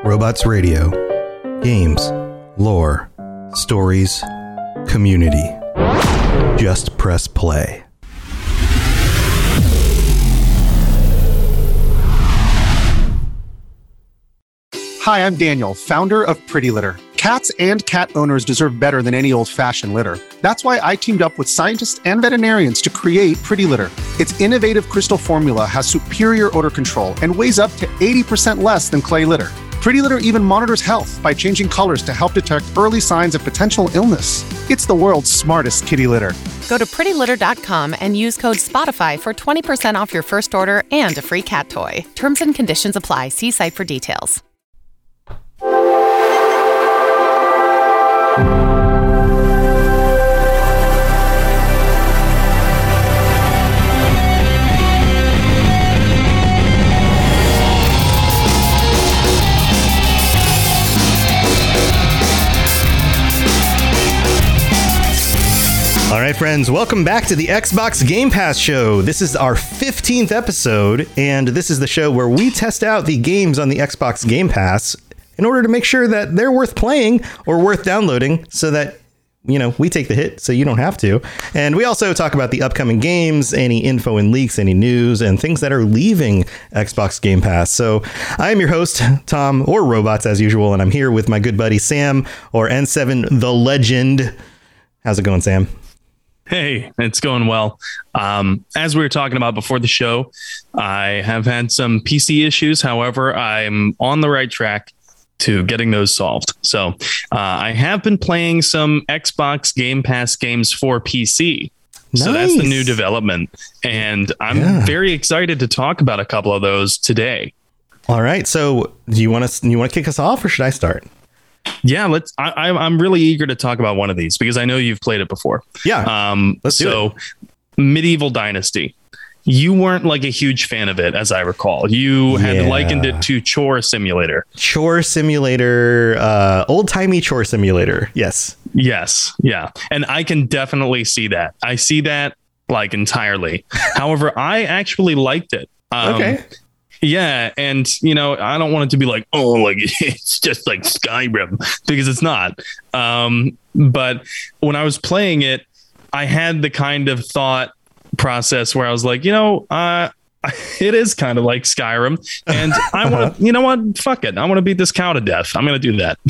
Robots Radio. Games, lore, stories, community. Just press play. Hi, I'm Daniel, founder of Pretty Litter. Cats and cat owners deserve better than any old-fashioned litter. That's why I teamed up with scientists and veterinarians to create Pretty Litter. Its innovative crystal formula has superior odor control and weighs up to 80% less than clay litter. Pretty Litter even monitors health by changing colors to help detect early signs of potential illness. It's the world's smartest kitty litter. Go to prettylitter.com and use code SPOTIFY for 20% off your first order and a free cat toy. Terms and conditions apply. See site for details. All right, friends, welcome back to the Xbox Game Pass show. This is our 15th episode, and this is the show where we test out the games on the Xbox Game Pass in order to make sure that they're worth playing or worth downloading so that, you know, we take the hit so you don't have to. And we also talk about the upcoming games, any info and leaks, any news, and things that are leaving Xbox Game Pass. So I am your host, Tom, or Robots as usual, and I'm here with my good buddy Sam, or N7 the Legend. How's it going, Sam? Hey, it's going well. As we were talking about before the show, I have had some PC issues. However, I'm on the right track to getting those solved. So I have been playing some Xbox Game Pass games for PC. Nice. So that's the new development. And I'm very excited to talk about a couple of those today. All right. So do you want to kick us off, or should I start? Yeah, I'm really eager to talk about one of these because I know you've played it before. Yeah. Let's do it. Medieval Dynasty. You weren't like a huge fan of it, as I recall. You had likened it to Chore Simulator. Chore Simulator, old-timey Chore Simulator. Yes. Yes. Yeah. And I can definitely see that. I see that like entirely. However, I actually liked it. Okay. Yeah, and you know, I don't want it to be like, oh, like it's just like Skyrim, because it's not. But when I was playing it, I had the kind of thought process where I was like, you know, it is kind of like Skyrim, and I want to, you know what? Fuck it, I want to beat this cow to death. I'm gonna do that.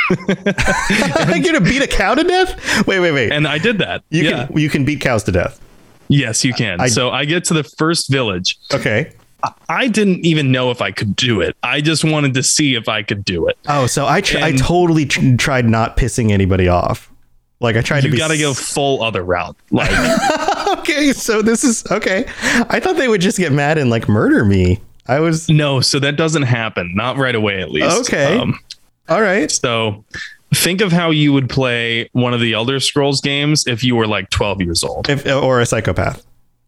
I'm gonna beat a cow to death? Wait. And I did that. You can beat cows to death. Yes, you can. So I get to the first village. Okay. I didn't even know if I could do it. I just wanted to see if I could do it. Oh, so I totally tried not pissing anybody off. Like I tried to be. You got to go full other route. Like, okay, so this is okay. I thought they would just get mad and like murder me. No, so that doesn't happen. Not right away, at least. Okay. All right. So think of how you would play one of the Elder Scrolls games if you were like 12 years old. Or a psychopath.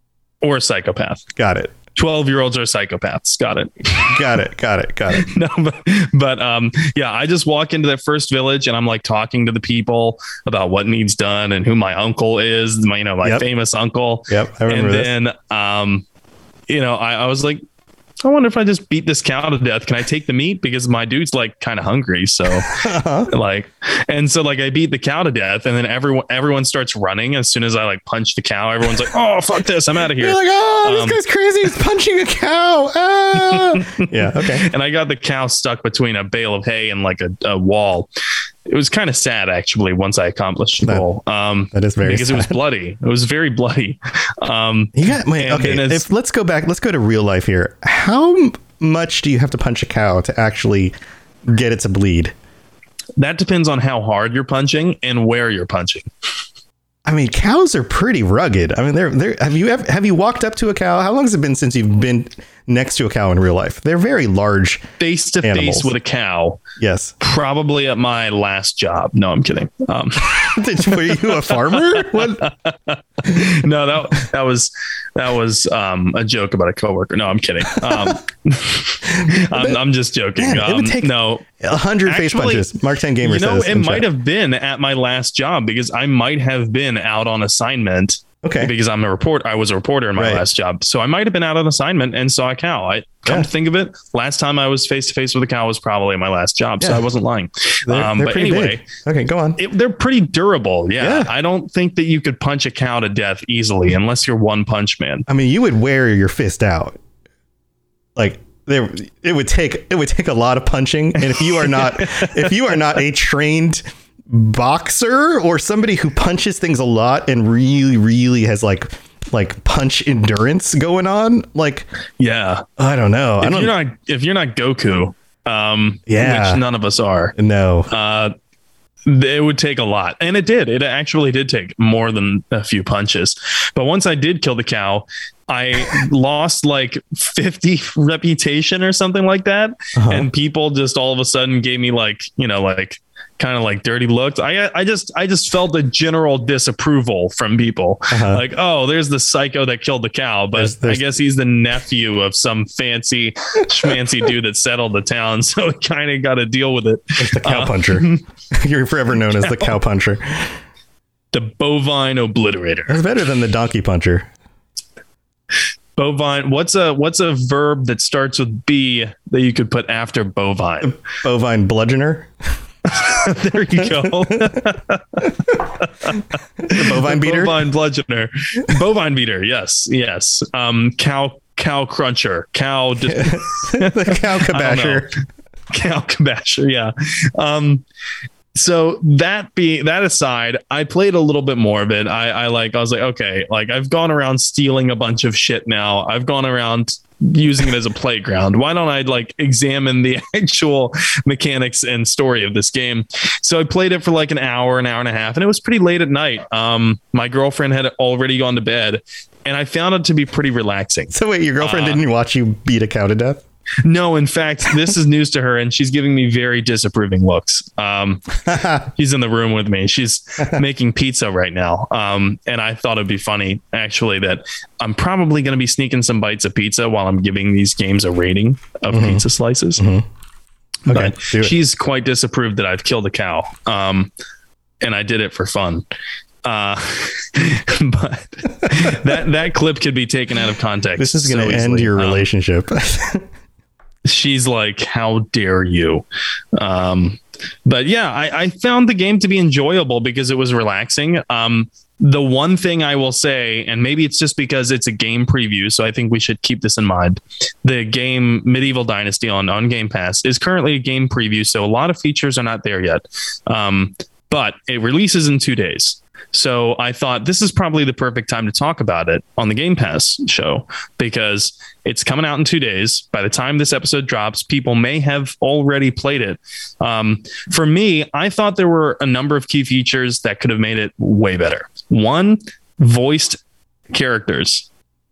Got it. 12-year-olds are psychopaths. Got it. No, but yeah, I just walk into that first village and I'm like talking to the people about what needs done and who my uncle is, my famous uncle. Yep. I remember this. And then, I was like, I wonder if I just beat this cow to death. Can I take the meat? Because my dude's like kind of hungry. So I beat the cow to death, and then everyone starts running as soon as I like punch the cow. Everyone's like, oh, fuck this. I'm out of here. You're like, oh, this guy's crazy. He's punching a cow. Ah. Yeah. Okay. And I got the cow stuck between a bale of hay and like a wall. It was kind of sad, actually, once I accomplished the goal. That is very sad. It was bloody. It was very bloody. Let's go back. Let's go to real life here. How much do you have to punch a cow to actually get it to bleed? That depends on how hard you're punching and where you're punching. I mean, cows are pretty rugged. I mean, they're have you walked up to a cow? How long has it been since you've been next to a cow in real life? They're very large. Face to face with a cow. Yes. Probably at my last job. No, I'm kidding. Were you a farmer? What? No, that was a joke about a coworker. No, I'm kidding. I'm just joking. Man, it would take 100 face punches. Mark 10 Gamer says. It might have been at my last job because I might have been out on assignment Okay. Because I was a reporter in my last job. So I might have been out on assignment and saw a cow. Come to think of it, last time I was face to face with a cow was probably my last job. So I wasn't lying. They're but anyway, big. Okay, go on. They're pretty durable. Yeah. I don't think that you could punch a cow to death easily unless you're One Punch Man. I mean, you would wear your fist out. Like it would take a lot of punching. And if you are not a trained boxer or somebody who punches things a lot and really has like punch endurance going on, like, I don't know. If you're not Goku, which none of us are, no, it would take a lot. And it did. It actually did take more than a few punches. But once I did kill the cow, I lost like 50 reputation or something like that. And people just all of a sudden gave me like kind of like dirty looks. I just felt a general disapproval from people. Like, oh, there's the psycho that killed the cow, but I guess he's the nephew of some fancy schmancy dude that settled the town, so he kind of got to deal with it. It's the cow puncher. You're forever known as the cow puncher, the bovine obliterator. That's better than the donkey puncher. Bovine. What's a verb that starts with B that you could put after bovine? Bovine bludgeoner. There you go. The bovine beater. Bovine bludgeoner. Bovine beater. Yes. Cow cruncher. The cow kabasher. Cow kabasher. Yeah. So that aside, I played a little bit more of it. I was like, okay, like I've gone around stealing a bunch of shit now. I've gone around using it as a playground. Why don't I like examine the actual mechanics and story of this game? So I played it for like an hour and a half, and it was pretty late at night. My girlfriend had already gone to bed, and I found it to be pretpretty relaxing. So wait, your girlfriend didn't watch you beat a cow to death? No, in fact, this is news to her, and she's giving me very disapproving looks. She's in the room with me. She's making pizza right now. And I thought it'd be funny, actually, that I'm probably going to be sneaking some bites of pizza while I'm giving these games a rating of pizza slices. Okay, but she's quite disapproved that I've killed a cow. And I did it for fun. But that clip could be taken out of context. This is going to end your relationship. She's like, how dare you? But yeah, I found the game to be enjoyable because it was relaxing. The one thing I will say, and maybe it's just because it's a game preview, so I think we should keep this in mind. The game Medieval Dynasty on Game Pass is currently a game preview, so a lot of features are not there yet. But it releases in 2 days. So I thought this is probably the perfect time to talk about it on the Game Pass show, because it's coming out in 2 days. By the time this episode drops, people may have already played it. For me, I thought there were a number of key features that could have made it way better. One, voiced characters.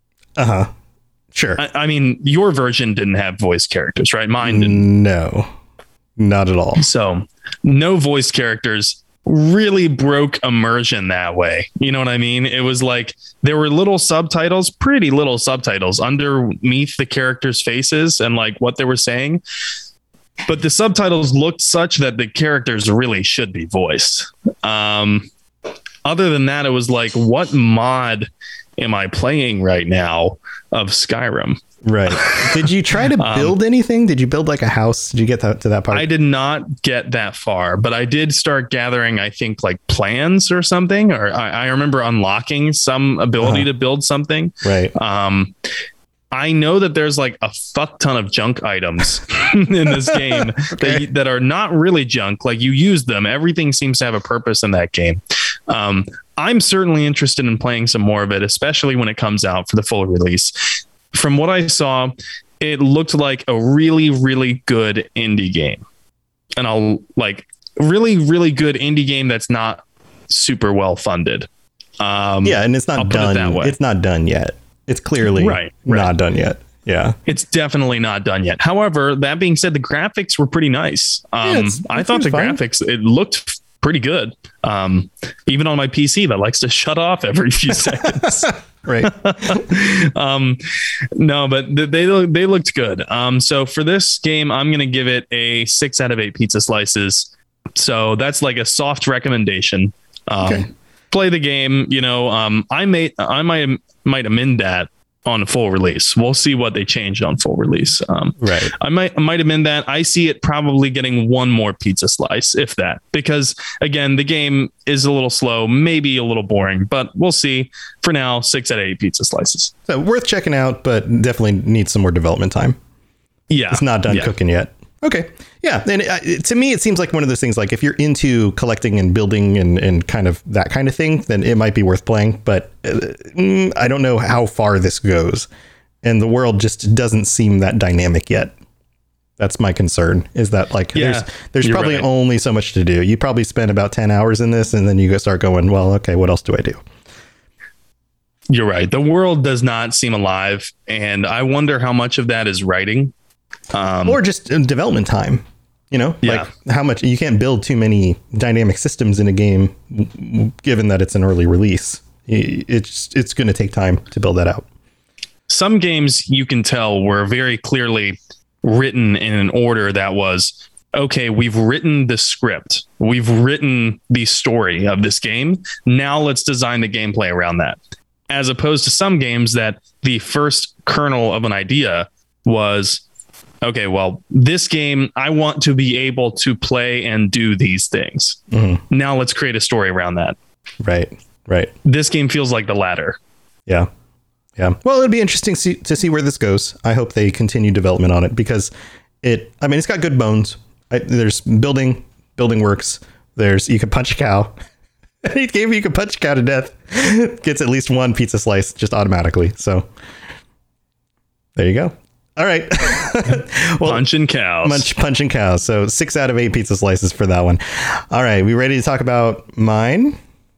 Sure. I mean, your version didn't have voiced characters, right? Mine didn't. No, not at all. So no voiced characters really broke immersion that way. You know what I mean? It was like there were little subtitles, pretty little subtitles underneath the characters' faces and like what they were saying. But the subtitles looked such that the characters really should be voiced. Other than that, it was like, what mod am I playing right now of Skyrim? Right. Did you try to build anything? Did you build like a house? Did you get to that part? I did not get that far, but I did start gathering, I think, like plans or something, or I remember unlocking some ability to build something. Right. I know that there's like a fuck ton of junk items in this game that are not really junk. Like you use them. Everything seems to have a purpose in that game. I'm certainly interested in playing some more of it, especially when it comes out for the full release. From what I saw, it looked like a really, really good indie game. And I'll like really, really good indie game that's not super well funded. And it's not done. That way. It's not done yet. It's clearly not done yet. Yeah, it's definitely not done yet. However, that being said, the graphics were pretty nice. I thought the graphics, it looked pretty good. Even on my PC that likes to shut off every few seconds. Right. No, but they looked good. So for this game, I'm going to give it a 6 out of 8 pizza slices. So that's like a soft recommendation. Okay. play the game. I might amend that on full release. We'll see what they changed on full release. Right. I might amend that. I see it probably getting one more pizza slice, if that, because again, the game is a little slow, maybe a little boring, but we'll see. For now, 6 out of 8 pizza slices. So worth checking out, but definitely needs some more development time. Yeah. It's not done cooking yet. Okay. Yeah. And to me, it seems like one of those things, like if you're into collecting and building and kind of that kind of thing, then it might be worth playing. But I don't know how far this goes. And the world just doesn't seem that dynamic yet. That's my concern, is that like there's probably only so much to do. You probably spend about 10 hours in this and then you start going, well, OK, what else do I do? You're right. The world does not seem alive. And I wonder how much of that is writing. Or just development time, like how much you can't build too many dynamic systems in a game, given that it's an early release. It's going to take time to build that out. Some games you can tell were very clearly written in an order that was, okay, we've written the script. We've written the story of this game. Now let's design the gameplay around that. As opposed to some games that the first kernel of an idea was, okay, well, this game, I want to be able to play and do these things. Mm-hmm. Now let's create a story around that. Right. This game feels like the latter. Yeah. Well, it'd be interesting to see where this goes. I hope they continue development on it because it's got good bones. There's building works. You can punch a cow. Any game you can punch a cow to death gets at least one pizza slice just automatically. So there you go. All right. Well, punching cows. So 6 out of 8 pizza slices for that one. All right. We ready to talk about mine?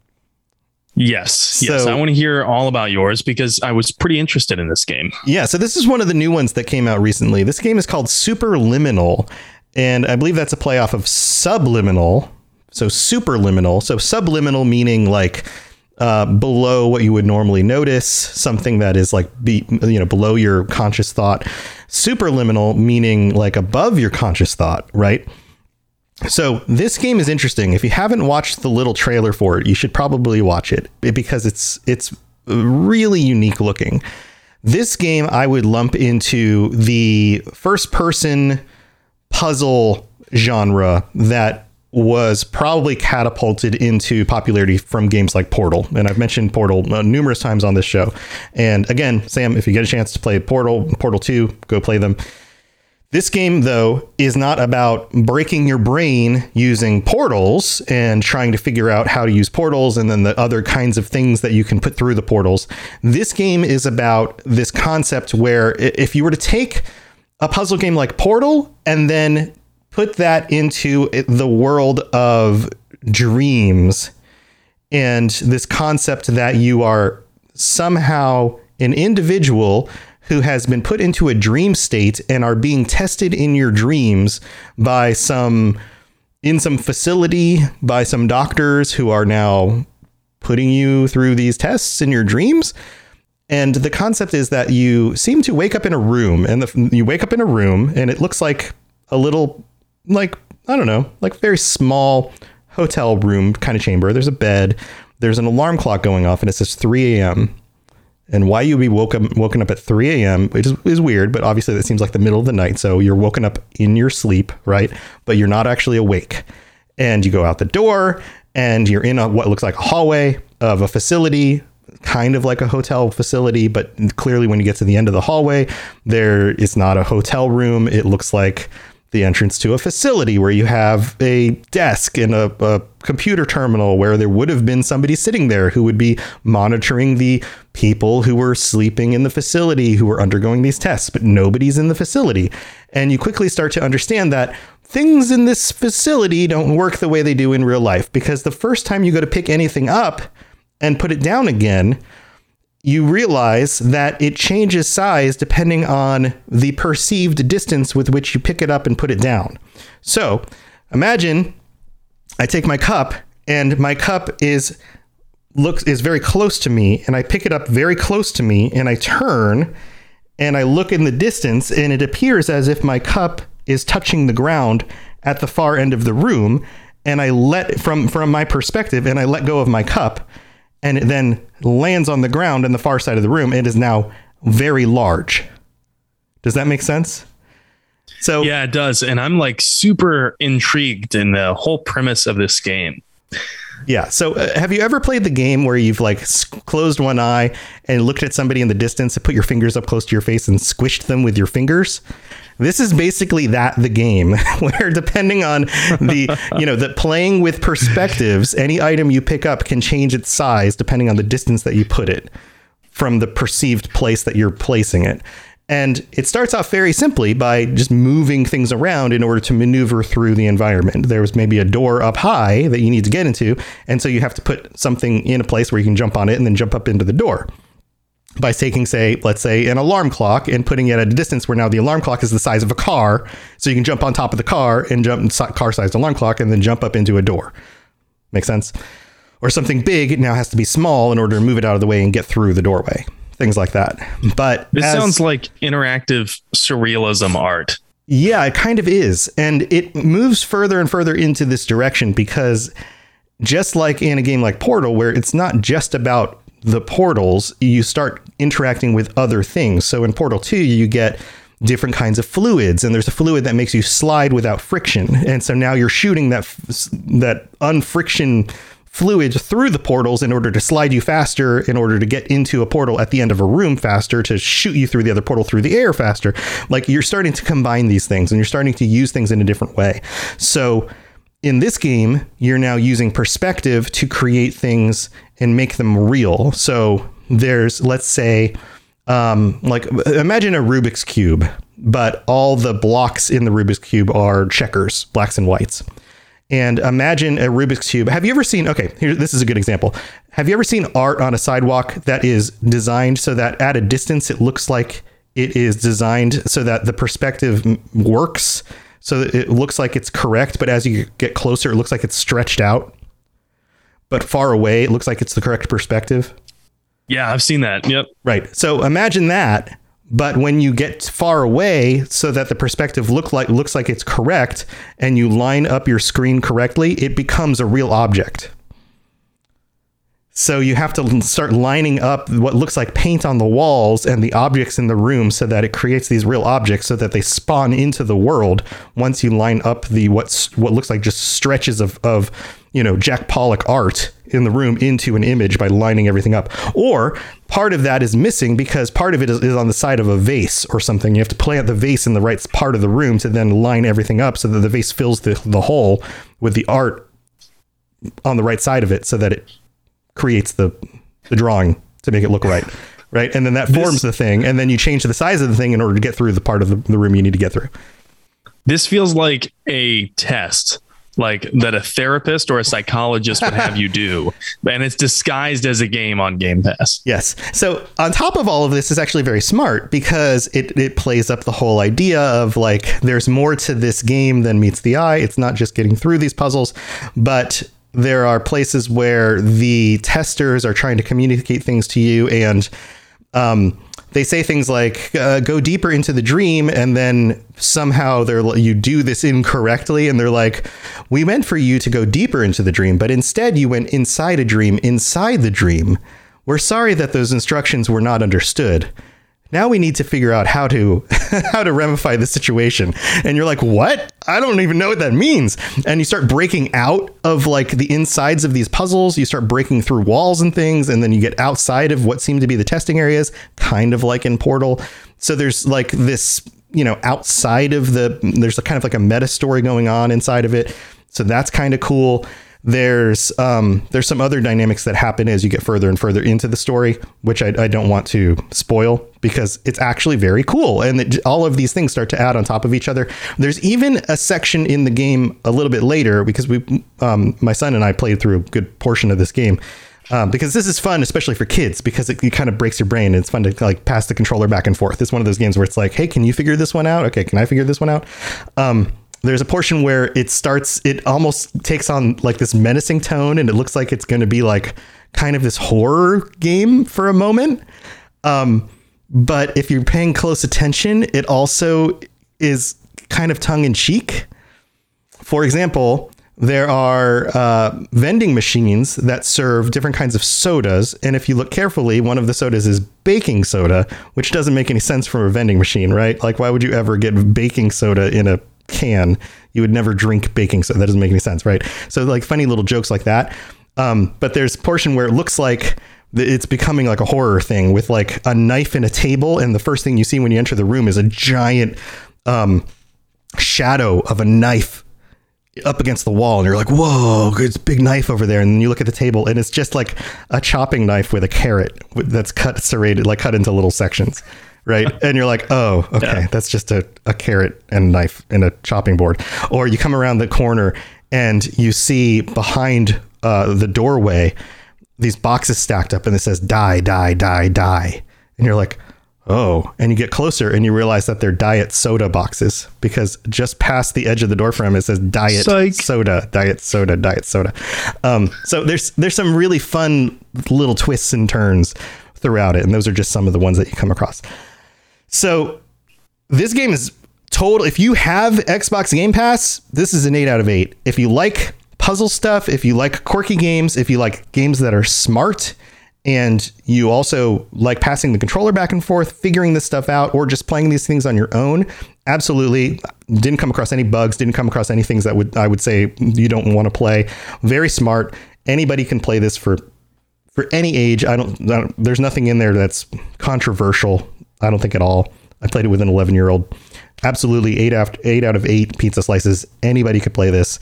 Yes. I want to hear all about yours because I was pretty interested in this game. Yeah. So this is one of the new ones that came out recently. This game is called Superliminal. And I believe that's a play off of Subliminal. So Superliminal. So subliminal meaning like below what you would normally notice, something that is like below your conscious thought. Superliminal meaning like above your conscious thought, right? So this game is interesting. If you haven't watched the little trailer for it, you should probably watch it because it's really unique looking. This game I would lump into the first person puzzle genre that was probably catapulted into popularity from games like Portal. And I've mentioned Portal numerous times on this show. And again, Sam, if you get a chance to play Portal 2, go play them. This game, though, is not about breaking your brain using portals and trying to figure out how to use portals and then the other kinds of things that you can put through the portals. This game is about this concept where if you were to take a puzzle game like Portal and then put that into the world of dreams and this concept that you are somehow an individual who has been put into a dream state and are being tested in your dreams by some facility, by some doctors who are now putting you through these tests in your dreams. And the concept is that you seem to wake up in a room and you wake up in a room and it looks like a little, like, I don't know, like very small hotel room kind of chamber. There's a bed, there's an alarm clock going off and it says 3 a.m. And why you'd be woken up at 3 a.m. is weird, but obviously that seems like the middle of the night. So you're woken up in your sleep, right? But you're not actually awake. And you go out the door and you're in what looks like a hallway of a facility, kind of like a hotel facility. But clearly when you get to the end of the hallway, it's not a hotel room. It looks like the entrance to a facility where you have a desk and a computer terminal where there would have been somebody sitting there who would be monitoring the people who were sleeping in the facility who were undergoing these tests, but nobody's in the facility. And you quickly start to understand that things in this facility don't work the way they do in real life, because the first time you go to pick anything up and put it down again, you realize that it changes size depending on the perceived distance with which you pick it up and put it down. So imagine I take my cup and my cup is very close to me and I pick it up very close to me and I turn and I look in the distance and it appears as if my cup is touching the ground at the far end of the room, and I let from my perspective and I let go of my cup and it then lands on the ground on the far side of the room. It is now very large. Does that make sense? So yeah, it does. And I'm like super intrigued in the whole premise of this game. Yeah. So have you ever played the game where you've like closed one eye and looked at somebody in the distance and put your fingers up close to your face and squished them with your fingers? This is basically the game where, depending on the playing with perspectives, any item you pick up can change its size depending on the distance that you put it from the perceived place that you're placing it. And it starts off very simply by just moving things around in order to maneuver through the environment. There was maybe a door up high that you need to get into. And so you have to put something in a place where you can jump on it and then jump up into the door by taking, let's say an alarm clock and putting it at a distance where now the alarm clock is the size of a car. So you can jump on top of the car and jump car-sized alarm clock and then jump up into a door. Make sense? Or something big, it now has to be small in order to move it out of the way and get through the doorway. Things like that. But this sounds like interactive surrealism art. Yeah, it kind of is. And it moves further and further into this direction because just like in a game like Portal, where it's not just about the portals, you start interacting with other things. So in Portal 2, you get different kinds of fluids, and there's a fluid that makes you slide without friction. And so now you're shooting that unfriction fluid through the portals in order to slide you faster, in order to get into a portal at the end of a room faster, to shoot you through the other portal through the air faster. Like, you're starting to combine these things and you're starting to use things in a different way. So in this game, you're now using perspective to create things and make them real. So there's, let's say, imagine a Rubik's Cube, but all the blocks in the Rubik's Cube are checkers, blacks and whites. And imagine a Rubik's Cube. Have you ever seen, this is a good example. Have you ever seen art on a sidewalk that is designed so that at a distance, it looks like it is designed so that the perspective works, so that it looks like it's correct, but as you get closer, it looks like it's stretched out. But far away, it looks like it's the correct perspective. Yeah, I've seen that. Yep. Right. So imagine that. But when you get far away so that the perspective looks like it's correct and you line up your screen correctly, it becomes a real object. So you have to start lining up what looks like paint on the walls and the objects in the room so that it creates these real objects so that they spawn into the world once you line up the what looks like just stretches of Jack Pollock art in the room into an image by lining everything up. Or part of that is missing because part of it is on the side of a vase or something. You have to plant the vase in the right part of the room to then line everything up so that the vase fills the hole with the art on the right side of it so that it creates the drawing to make it look right. Right. And then that forms the thing. And then you change the size of the thing in order to get through the part of the room you need to get through. This feels like a test, like that a therapist or a psychologist would have you do, and it's disguised as a game on Game Pass. Yes. So on top of all of this is actually very smart because it plays up the whole idea of like, there's more to this game than meets the eye. It's not just getting through these puzzles, but there are places where the testers are trying to communicate things to you, and they say things like, go deeper into the dream. And then somehow you do this incorrectly. And they're like, we meant for you to go deeper into the dream, but instead you went inside a dream inside the dream. We're sorry that those instructions were not understood. Now we need to figure out how to ramify the situation. And you're like, what? I don't even know what that means. And you start breaking out of like the insides of these puzzles. You start breaking through walls and things. And then you get outside of what seem to be the testing areas, kind of like in Portal. So there's like this, outside of there's a kind of like a meta story going on inside of it. So that's kind of cool. There's some other dynamics that happen as you get further and further into the story, which I don't want to spoil because it's actually very cool. And all of these things start to add on top of each other. There's even a section in the game a little bit later because my son and I played through a good portion of this game because this is fun, especially for kids, because it kind of breaks your brain. And it's fun to like pass the controller back and forth. It's one of those games where it's like, hey, can you figure this one out? Okay, can I figure this one out? There's a portion where it almost takes on like this menacing tone, and it looks like it's going to be like kind of this horror game for a moment. But if you're paying close attention, it also is kind of tongue in cheek. For example, there are vending machines that serve different kinds of sodas. And if you look carefully, one of the sodas is baking soda, which doesn't make any sense from a vending machine, right? Like, why would you ever get baking soda in a can? You would never drink baking soda. That doesn't make any sense, right? So like funny little jokes like that. But there's a portion where it looks like it's becoming like a horror thing with like a knife and a table. And the first thing you see when you enter the room is a giant shadow of a knife up against the wall, and you're like, whoa, it's a big knife over there. And then you look at the table and it's just like a chopping knife with a carrot that's serrated, like cut into little sections, right? And you're like, oh, okay, yeah. That's just a carrot and knife and a chopping board. Or you come around the corner and you see behind the doorway these boxes stacked up and it says die, die, die, die. And you're like, oh, and you get closer and you realize that they're diet soda boxes, because just past the edge of the door frame, it says diet soda, diet soda, diet soda. So there's some really fun little twists and turns throughout it. And those are just some of the ones that you come across. So this game is total. If you have Xbox Game Pass, this is an 8 out of 8. If you like puzzle stuff, if you like quirky games, if you like games that are smart, and you also like passing the controller back and forth, figuring this stuff out, or just playing these things on your own, absolutely. Didn't come across any bugs, didn't come across any things that I would say you don't want to play. Very smart. Anybody can play this for any age. There's nothing in there that's controversial, I don't think at all. I played it with an 11-year-old. Absolutely 8 out of 8 pizza slices. Anybody could play this.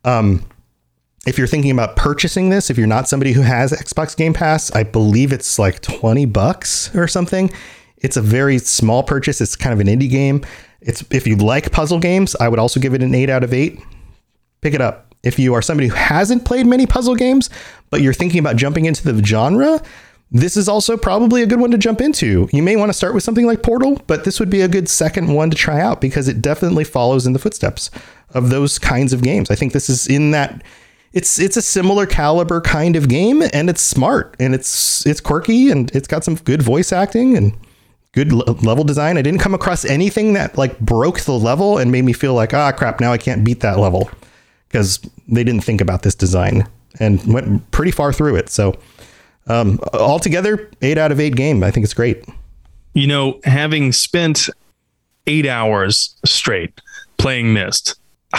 If you're thinking about purchasing this, if you're not somebody who has Xbox Game Pass, I believe it's like $20 or something. It's a very small purchase. It's kind of an indie game. If you like puzzle games, I would also give it an 8 out of 8. Pick it up. If you are somebody who hasn't played many puzzle games, but you're thinking about jumping into the genre, this is also probably a good one to jump into. You may want to start with something like Portal, but this would be a good second one to try out, because it definitely follows in the footsteps of those kinds of games. I think this is in that. It's a similar caliber kind of game, and it's smart, and it's quirky, and it's got some good voice acting and good level design. I didn't come across anything that like broke the level and made me feel like, crap, now I can't beat that level, because they didn't think about this design and went pretty far through it. So altogether, 8 out of 8 game. I think it's great. You know, having spent 8 hours straight playing Myst,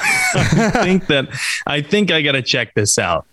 I think I got to check this out.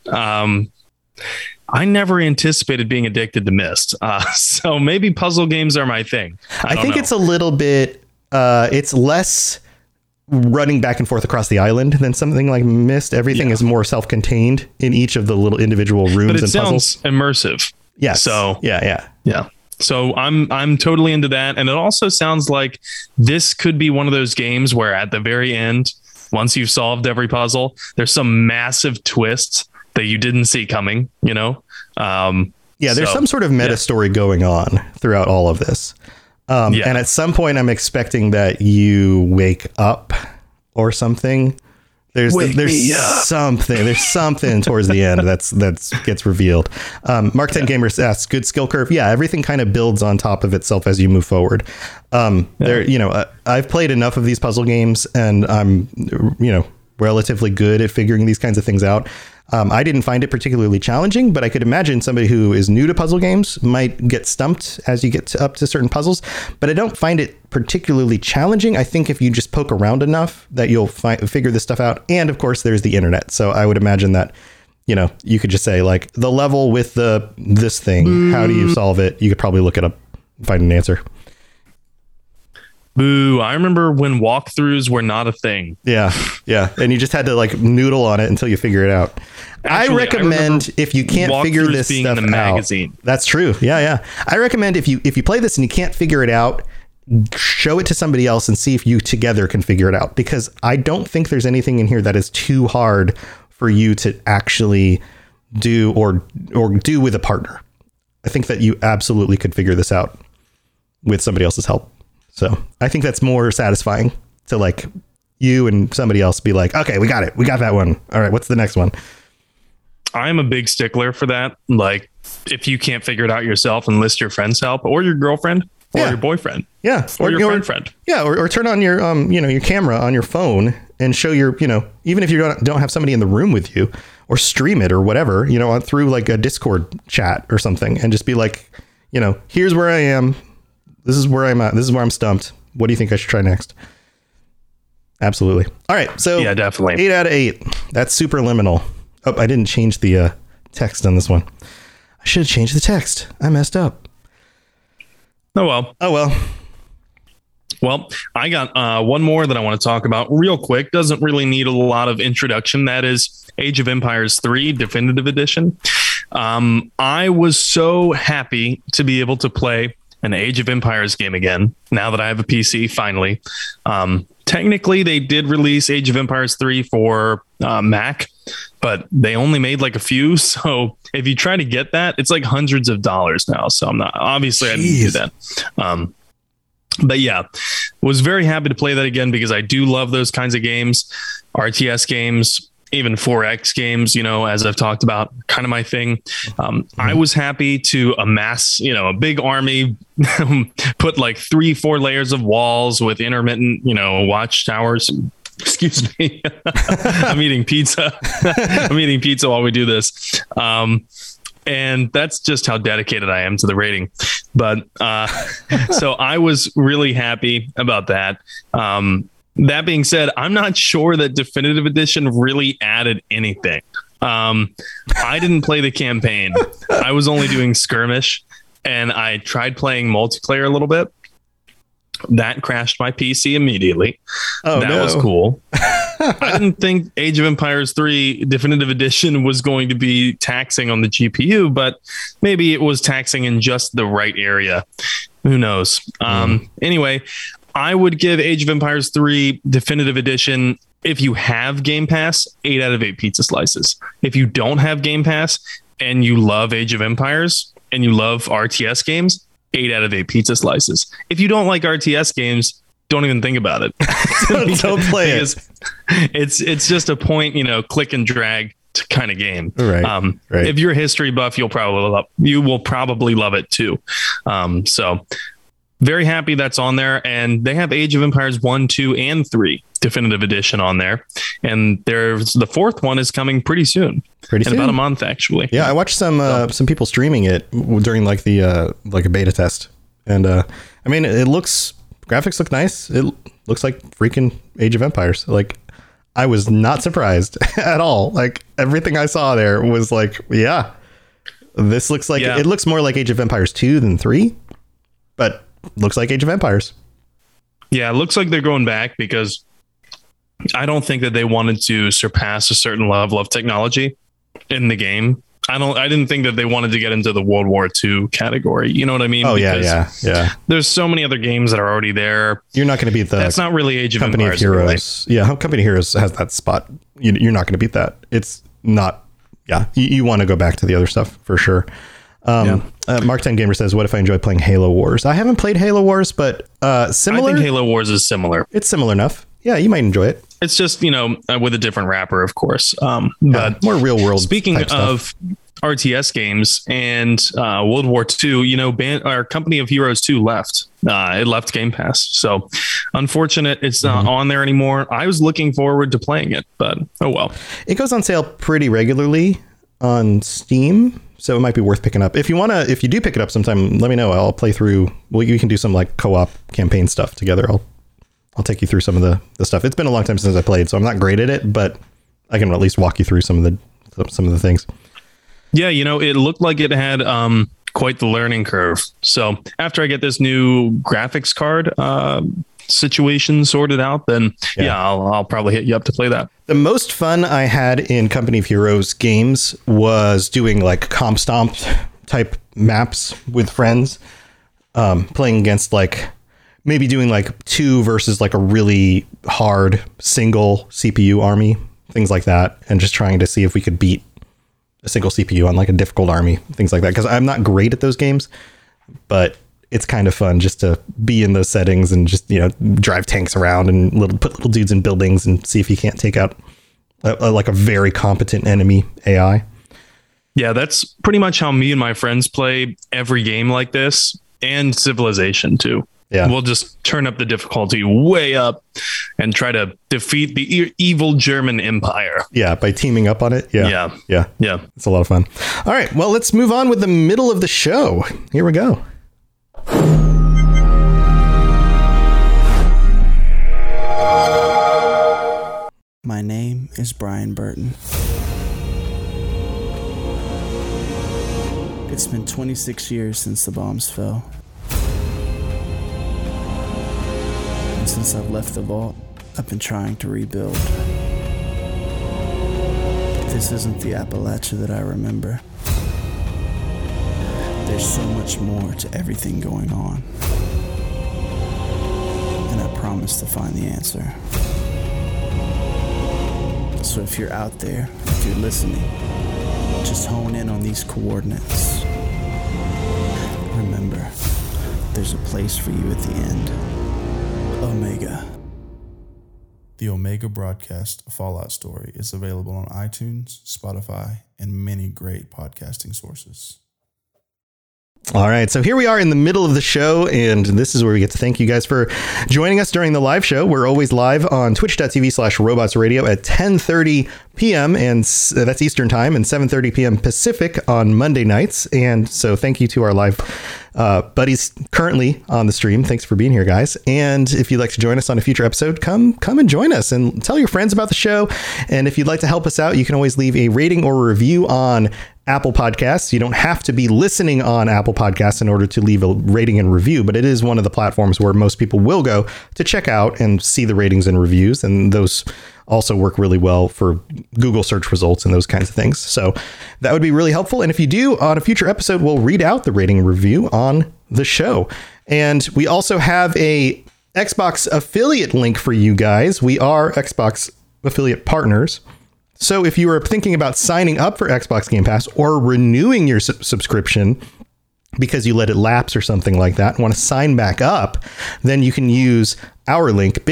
I never anticipated being addicted to Myst. So maybe puzzle games are my thing. I think it's a little bit, it's less running back and forth across the island than something like Myst. Everything is more self-contained in each of the little individual rooms, but it sounds immersive. Yeah. So yeah. So I'm totally into that. And it also sounds like this could be one of those games where at the very end, once you've solved every puzzle, there's some massive twists that you didn't see coming, you know? There's some sort of meta story going on throughout all of this. And at some point I'm expecting that you wake up or something. There's something towards the end that's gets revealed. Mark 10 Gamers asks, good skill curve. Yeah, everything kind of builds on top of itself as you move forward. I've played enough of these puzzle games, and I'm relatively good at figuring these kinds of things out. I didn't find it particularly challenging, but I could imagine somebody who is new to puzzle games might get stumped as you get up to certain puzzles, but I don't find it particularly challenging. I think if you just poke around enough that you'll figure this stuff out. And of course there's the internet. So I would imagine that, you could just say like the level with this thing, how do you solve it? You could probably look it up and find an answer. Boo. I remember when walkthroughs were not a thing. Yeah. And you just had to like noodle on it until you figure it out. Actually, I recommend if you can't figure this stuff out. Magazine. That's true. Yeah. I recommend if you play this and you can't figure it out, show it to somebody else and see if you together can figure it out, because I don't think there's anything in here that is too hard for you to actually do or do with a partner. I think that you absolutely could figure this out with somebody else's help. So I think that's more satisfying to like you and somebody else be like, okay, we got it. We got that one. All right. What's the next one? I'm a big stickler for that. Like if you can't figure it out yourself, enlist your friend's help or your girlfriend. or Yeah. your boyfriend. Yeah. Or your friend. Yeah. Or turn on your, your camera on your phone and show your, even if you don't have somebody in the room with you, or stream it or whatever, through like a Discord chat or something, and just be like, here's where I am. This is where I'm at. This is where I'm stumped. What do you think I should try next? Absolutely. All right. So yeah, definitely 8 out of 8. That's Superliminal. Oh, I didn't change the text on this one. I should have changed the text. I messed up. Oh, well. Well, I got one more that I want to talk about real quick. Doesn't really need a lot of introduction. That is Age of Empires 3 Definitive Edition. I was so happy to be able to play an Age of Empires game again, now that I have a PC, finally. Technically, they did release Age of Empires 3 for Mac, but they only made like a few. So if you try to get that, it's like hundreds of dollars now. So I didn't do that. But yeah, was very happy to play that again because I do love those kinds of games, RTS games, even 4X games, as I've talked about, kind of my thing. I was happy to amass, a big army, put like 3-4 layers of walls with intermittent, watchtowers. Excuse me. I'm eating pizza. I'm eating pizza while we do this. And that's just how dedicated I am to the rating. But so I was really happy about that. That being said, I'm not sure that Definitive Edition really added anything. I didn't play the campaign. I was only doing skirmish, and I tried playing multiplayer a little bit. That crashed my PC immediately. That was cool. I didn't think Age of Empires 3 Definitive Edition was going to be taxing on the GPU, but maybe it was taxing in just the right area. Who knows? Anyway, I would give Age of Empires 3 Definitive Edition, if you have Game Pass, 8 out of 8 pizza slices. If you don't have Game Pass and you love Age of Empires and you love RTS games, 8 out of 8 pizza slices. If you don't like RTS games, don't even think about it. Don't play it. It's just a point, click and drag kind of game. Right. If you're a history buff, you will probably love it too. So very happy that's on there, and they have Age of Empires 1, 2, and 3 Definitive Edition on there, and there's the fourth one is coming pretty soon. In about a month, actually. Yeah, I watched some people streaming it during like the like a beta test, and graphics look nice. It looks like freaking Age of Empires. Like, I was not surprised at all. Like, everything I saw there was like, yeah, this looks like it looks more like Age of Empires 2 than 3, but looks like Age of Empires. Yeah, it looks like they're going back because I don't think that they wanted to surpass a certain level of technology in the game. I didn't think that they wanted to get into the World War II category. You know what I mean? Oh, because yeah. There's so many other games that are already there. You're not going to beat the... That's not really Age of Company Empires. of Heroes. Really. Yeah, Company of Heroes has that spot. You're not going to beat that. It's not... Yeah, you want to go back to the other stuff for sure. Mark 10 Gamer says, what if I enjoy playing Halo Wars? I haven't played Halo Wars, but similar. I think Halo Wars is similar. It's similar enough. Yeah, you might enjoy it. It's just, with a different wrapper, of course. But more real world. Speaking of RTS games and World War II, our Company of Heroes 2 left. It left Game Pass. So unfortunate it's not on there anymore. I was looking forward to playing it, but oh well. It goes on sale pretty regularly on Steam, so it might be worth picking up. If you do pick it up sometime, let me know. I'll play through. Well, you can do some like co-op campaign stuff together. I'll take you through some of the stuff. It's been a long time since I played, so I'm not great at it, but I can at least walk you through some of the things. Yeah, it looked like it had quite the learning curve. So after I get this new graphics card situation sorted out, then I'll probably hit you up to play that. The most fun I had in Company of Heroes games was doing like comp stomp type maps with friends, playing against like maybe doing like 2 versus like a really hard single CPU army, things like that, and just trying to see if we could beat a single CPU on like a difficult army, things like that. Because I'm not great at those games, but it's kind of fun just to be in those settings and just, drive tanks around and put little dudes in buildings and see if you can't take out like a very competent enemy AI. Yeah, that's pretty much how me and my friends play every game like this. and Civilization too. Yeah. We'll just turn up the difficulty way up and try to defeat the evil German Empire. Yeah, by teaming up on it. Yeah. It's a lot of fun. All right, well, let's move on with the middle of the show. Here we go. My name is Brian Burton. It's been 26 years since the bombs fell. And since I've left the vault, I've been trying to rebuild. But this isn't the Appalachia that I remember. There's so much more to everything going on. And I promise to find the answer. So if you're out there, if you're listening, just hone in on these coordinates. Remember, there's a place for you at the end. Omega. The Omega Broadcast Fallout Story is available on iTunes, Spotify, and many great podcasting sources. All right, so here we are in the middle of the show, and this is where we get to thank you guys for joining us during the live show. We're always live on twitch.tv/robotsradio at 10:30 p.m., and that's Eastern time, and 7:30 p.m. Pacific on Monday nights. And so thank you to our live buddies currently on the stream. Thanks for being here, guys. And if you'd like to join us on a future episode, come and join us and tell your friends about the show. And if you'd like to help us out, you can always leave a rating or a review on Apple Podcasts. You don't have to be listening on Apple Podcasts in order to leave a rating and review, but it is one of the platforms where most people will go to check out and see the ratings and reviews. And those also work really well for Google search results and those kinds of things. So that would be really helpful. And if you do, on a future episode, we'll read out the rating and review on the show. And we also have a Xbox affiliate link for you guys. We are Xbox affiliate partners. So if you are thinking about signing up for Xbox Game Pass or renewing your subscription because you let it lapse or something like that and want to sign back up, then you can use our link,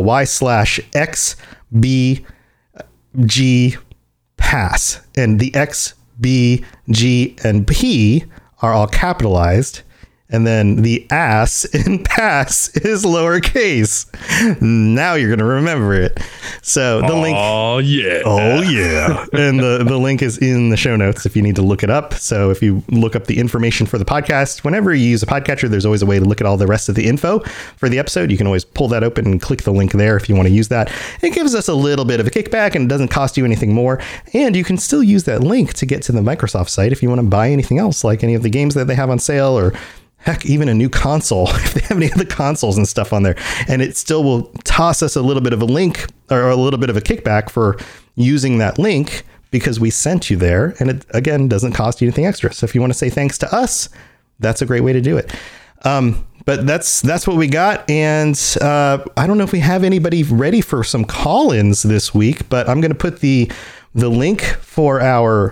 bit.ly/XBG and the X, B, G, and P are all capitalized. And then the ass in pass is lowercase. Now you're going to remember it. So the link. Oh, yeah. Oh, yeah. And the link is in the show notes if you need to look it up. So if you look up the information for the podcast, whenever you use a podcatcher, there's always a way to look at all the rest of the info for the episode. You can always pull that open and click the link there if you want to use that. It gives us a little bit of a kickback and it doesn't cost you anything more. And you can still use that link to get to the Microsoft site if you want to buy anything else, like any of the games that they have on sale, or heck, even a new console, if they have any of the consoles and stuff on there. And it still will toss us a little bit of a link or a little bit of a kickback for using that link because we sent you there. And it, again, doesn't cost you anything extra. So if you want to say thanks to us, that's a great way to do it. But that's what we got. And I don't know if we have anybody ready for some call-ins this week, but I'm going to put the link for our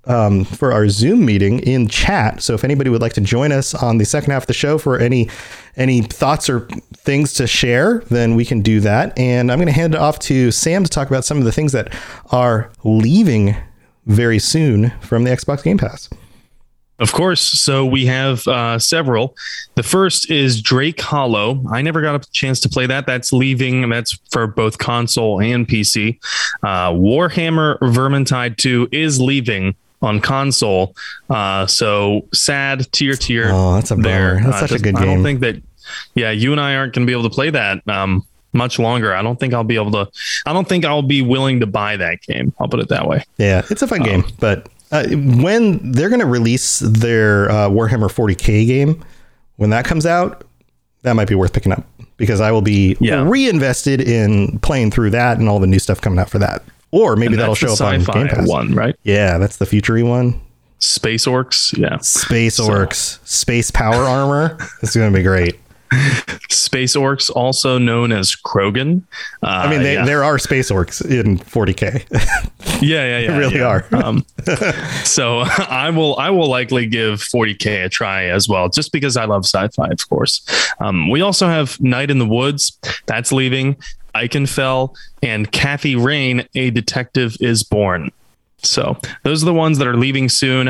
Zoom meeting in chat. So if anybody would like to join us on the second half of the show for any thoughts or things to share, then we can do that. And I'm going to hand it off to Sam to talk about some of the things that are leaving very soon from the Xbox Game Pass. Of course. So we have several. The first is Drake Hollow. I never got a chance to play that. That's leaving. That's for both console and PC. Warhammer Vermintide 2 is leaving on console. So sad, tier. Oh, that's a bummer. That's such a good game. I don't think that, you and I aren't going to be able to play that much longer. I don't think I'll be willing to buy that game. I'll put it that way. Yeah, it's a fun game, but when they're going to release their Warhammer 40K game, when that comes out, that might be worth picking up because I will be reinvested in playing through that and all the new stuff coming out for that. Or maybe that'll show up on Game Pass. One, right? Yeah, that's the future-y one. Space Orcs, yeah. Space Orcs, Space Power Armor. This is going to be great. Space Orcs, also known as Krogan. I mean, there are Space Orcs in 40K. Yeah. They really are. So I will likely give 40K a try as well, just because I love sci-fi, of course. We also have Night in the Woods. That's leaving. Eichenfell and Kathy Rain, A Detective is Born. So those are the ones that are leaving soon.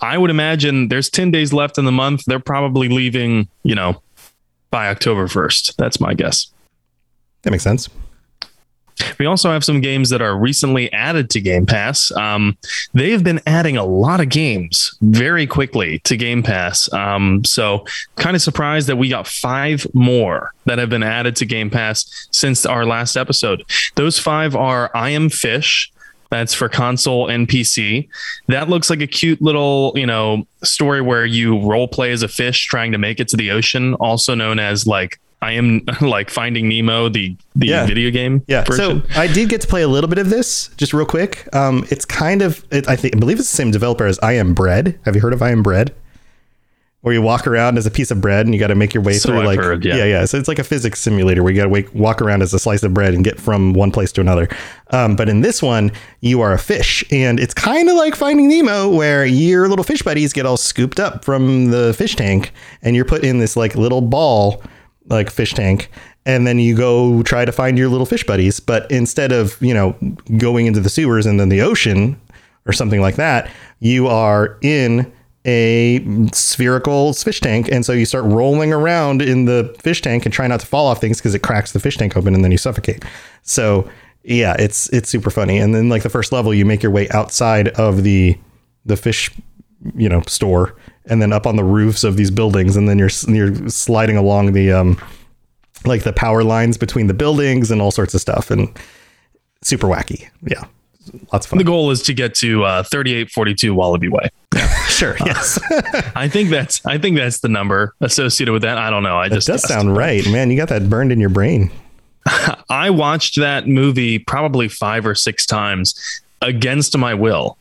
I would imagine there's 10 days left in the month. They're probably leaving, by October 1st. That's my guess. That makes sense. We also have some games that are recently added to Game Pass. They have been adding a lot of games very quickly to Game Pass. So kind of surprised that we got 5 more that have been added to Game Pass since our last episode. Those 5 are I Am Fish. That's for console and PC. That looks like a cute little, story where you role play as a fish trying to make it to the ocean, also known as like I Am like Finding Nemo, the video game. Yeah. version. So I did get to play a little bit of this, just real quick. It's kind of, I believe it's the same developer as I Am Bread. Have you heard of I Am Bread? Where you walk around as a piece of bread and you got to make your way through I've heard, yeah. So it's like a physics simulator where you got to walk around as a slice of bread and get from one place to another. But in this one, you are a fish, and it's kind of like Finding Nemo, where your little fish buddies get all scooped up from the fish tank, and you're put in this like little ball, like fish tank, and then you go try to find your little fish buddies. But instead of going into the sewers and then the ocean or something like that, you are in a spherical fish tank, and so you start rolling around in the fish tank and try not to fall off things because it cracks the fish tank open and then you suffocate. So yeah, it's super funny. And then like the first level, you make your way outside of the fish store, and then up on the roofs of these buildings, and then you're sliding along the like the power lines between the buildings and all sorts of stuff, and super wacky. Yeah, lots of fun. The goal is to get to 3842 Wallaby Way. Sure. Yes. I think that's the number associated with that. I don't know. That does sound right, man. You got that burned in your brain. I watched that movie probably 5 or 6 times against my will.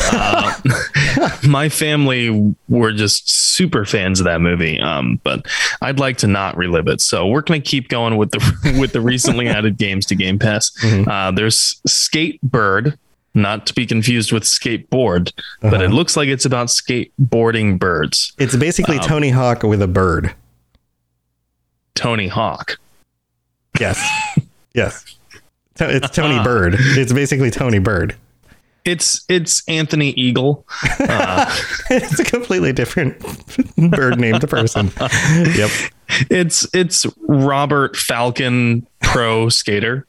My family were just super fans of that movie. But I'd like to not relive it. So we're going to keep going with the recently added games to Game Pass. Mm-hmm. There's Skatebird, not to be confused with skateboard, but it looks like it's about skateboarding birds. It's basically Tony Hawk with a bird. Tony Hawk. Yes. Yes. It's Tony Bird. It's basically Tony Bird. It's Anthony Eagle. It's a completely different bird named person. Yep. It's Robert Falcon Pro Skater.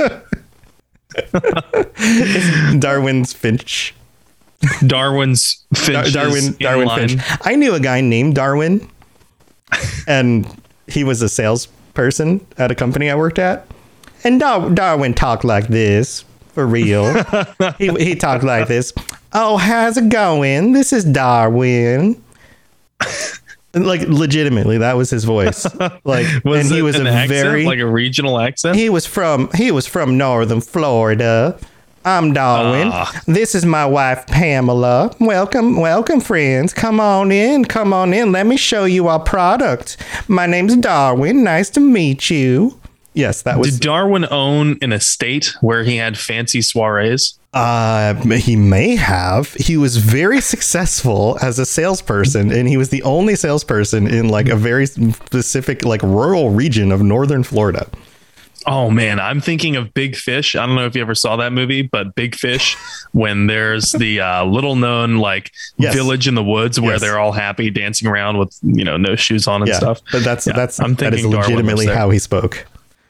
It's Darwin's Finch. Darwin's Finch. Darwin Finch. I knew a guy named Darwin, and he was a salesperson at a company I worked at. And Darwin talked like this, for real. he talked like this. Oh, how's it going? This is Darwin. Like legitimately, that was his voice. Like, and he was like a regional accent. He was from northern Florida. I'm Darwin. This is my wife Pamela. Welcome, friends. Come on in. Let me show you our product. My name's Darwin. Nice to meet you. Yes, that was. Did Darwin own an estate where he had fancy soirees? He may have. He was very successful as a salesperson, and he was the only salesperson in like a very specific, like rural region of northern Florida. Oh man, I'm thinking of Big Fish. I don't know if you ever saw that movie, but Big Fish, when there's the little known like village in the woods where they're all happy dancing around with no shoes on and stuff. But that is legitimately how he spoke.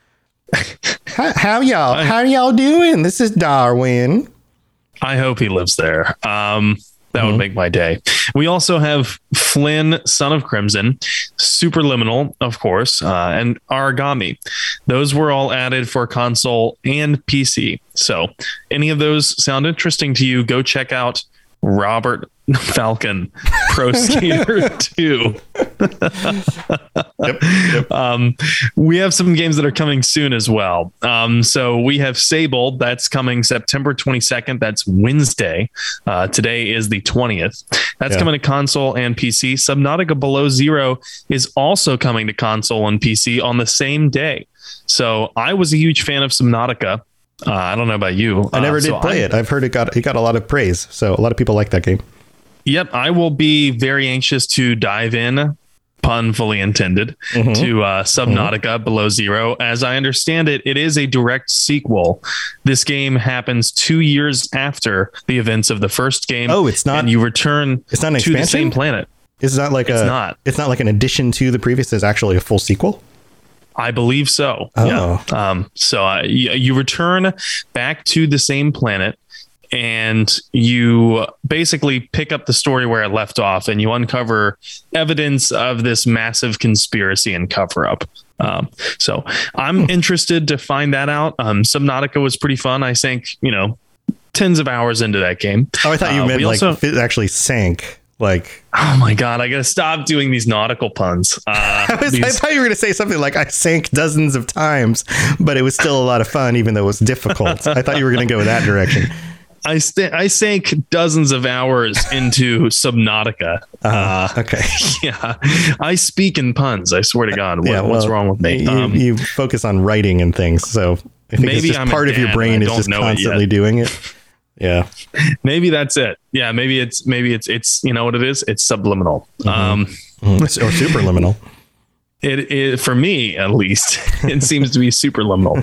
How y'all doing? This is Darwin. I hope he lives there. That would make my day. We also have Flynn, Son of Crimson, Superliminal, of course, and Origami. Those were all added for console and PC. So any of those sound interesting to you, go check out Robert Falcon Pro Skater 2. Yep. We have some games that are coming soon as well. So we have Sable, that's coming September 22nd. That's Wednesday. Today is the 20th. That's coming to console and PC. Subnautica Below Zero is also coming to console and PC on the same day. So I was a huge fan of Subnautica. I don't know about you. I never did play it. I've heard it got a lot of praise. So a lot of people like that game. Yep. I will be very anxious to dive in pun fully intended, to Subnautica Below Zero. As I understand it, it is a direct sequel. This game happens 2 years after the events of the first game. Oh, it's not. And you return It's not an to expansion? the same planet. It's not like It's not like an addition to the previous. It's actually a full sequel. I believe so. Oh. Yeah. You return back to the same planet, and you basically pick up the story where it left off, and you uncover evidence of this massive conspiracy and cover up. So I'm interested to find that out. Subnautica was pretty fun. I sank, tens of hours into that game. Oh, I thought you meant it actually sank. Like, oh my God, I got to stop doing these nautical puns. I thought you were going to say something like I sank dozens of times, but it was still a lot of fun, even though it was difficult. I thought you were going to go that direction. I sank dozens of hours into Subnautica. Okay. Yeah. I speak in puns. I swear to God. What's wrong with me? You focus on writing and things. So I think it's just part of your brain is just constantly doing it. Yeah. Maybe that's it. Yeah. Maybe it's, you know what it is? It's subliminal. Or superliminal. It for me, at least, it seems to be superliminal.